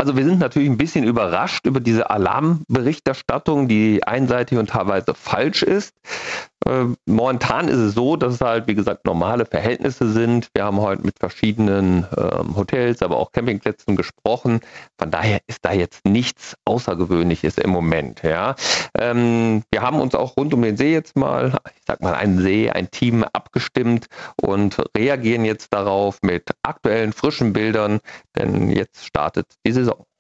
Also wir sind natürlich ein bisschen überrascht über diese Alarmberichterstattung, die einseitig und teilweise falsch ist. Momentan ist es so, dass es halt, wie gesagt, normale Verhältnisse sind. Wir haben heute mit verschiedenen Hotels, aber auch Campingplätzen gesprochen. Von daher ist da jetzt nichts Außergewöhnliches im Moment. Ja. Wir haben uns auch rund um den See jetzt mal, ich sag mal ein Team abgestimmt und reagieren jetzt darauf mit aktuellen, frischen Bildern, denn jetzt startet die Saison.